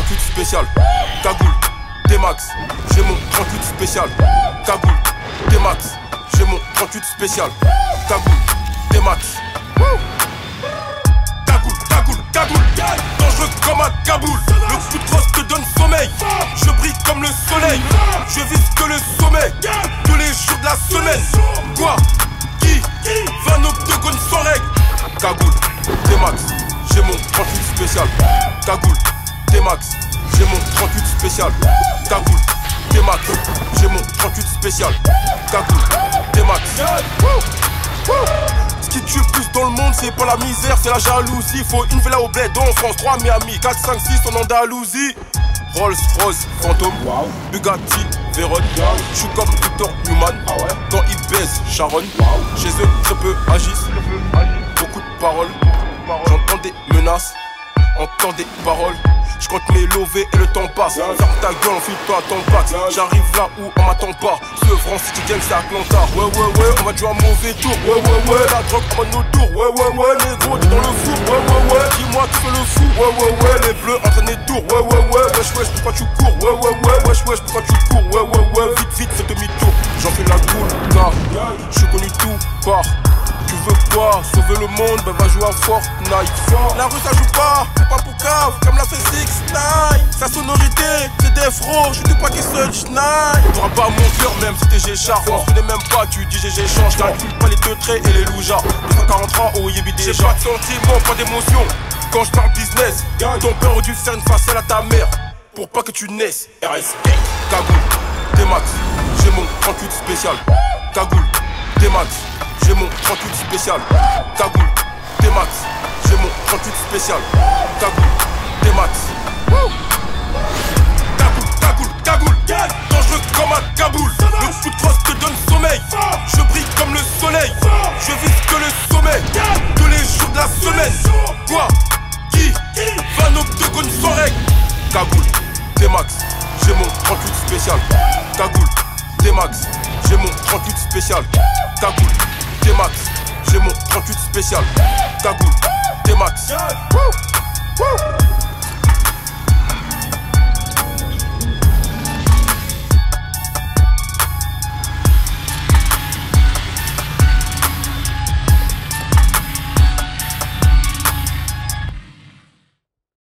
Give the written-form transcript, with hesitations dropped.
38 spécial. Cagoule, T-Max, j'ai mon 38 spécial. Cagoule, T-Max, j'ai mon 38 spécial. Cagoule, T-Max. Cagoule, dangereux comme à Kaboul. Le coup de crosse te donne sommeil. Je brille comme le soleil. Je vise que le sommet. Tous les jours de la semaine. Quoi? Qui? 20 octogones sans règle. Cagoule, T-Max, j'ai mon 38 spécial. Cagoule, T-Max, j'ai mon 38 spécial. Cagoule, T-Max, j'ai mon 38 spécial. Cagoule, T-Max. Ce qui tue plus dans le monde, c'est pas la misère, c'est la jalousie. Faut une villa au bled en France, 3 Miami, 4, 5, 6 en Andalousie. Rolls Royce, Phantom, Bugatti, Veyron. J'suis comme Victor Newman, quand ils baisent Sharon. Chez eux, très peu agissent, beaucoup de paroles. J'entends des menaces, entends des paroles. Je compte mes lovés et le temps passe. Ferme ta gueule, enfile-toi à ton bac. J'arrive là où on m'attend pas. Ce France City Gang c'est Atlanta. Ouais, on va jouer un mauvais tour. Ouais, la drogue en mode nos tours. Ouais, les gros t'es dans le four. Ouais, dis-moi qui fait le fou. Ouais, les bleus entraînent les tours. Ouais, wesh, pourquoi tu cours? Wesh, pourquoi tu cours? Ouais, vite, fais demi-tour. J'en fais la cool, car j'suis connu tout par. Tu veux quoi? Sauver le monde, ben va jouer à Fortnite. La rue ça joue pas pour cave, comme l'a fait 6ix9ine. Sa sonorité, c'est des fros, je dis pas qu'il seul schneid. T'auras pas mon cœur même si t'es G-Char. On se connaît même pas, tu dis GG change. Calcule pas les deux traits et les loujas. 240 ans au Yébi déjà. J'ai pas de sentiments, pas d'émotion. Quand je parle business, ton père aurait dû faire une faciale à ta mère pour pas que tu naisses. RS, Cagoule, T-Max, j'ai mon 38 spécial. Cagoule, T-Max, j'ai mon 38 spécial. Cagoule, T-Max, j'ai mon 38 spécial. Cagoule, T-Max. Cagoule, dangereux comme à Kaboul. Le coup de crosse te donne sommeil. Je brille comme le soleil. Je vise que le sommet. Tous les jours de la semaine. Quoi? Qui? 20 octogones sans règle. Cagoule, T-Max, j'ai mon 38 spécial. Cagoule, T-Max, j'ai mon 38 spécial. Cagoule, T-Max, j'ai mon 38 spécial. Cagoule, T-Max.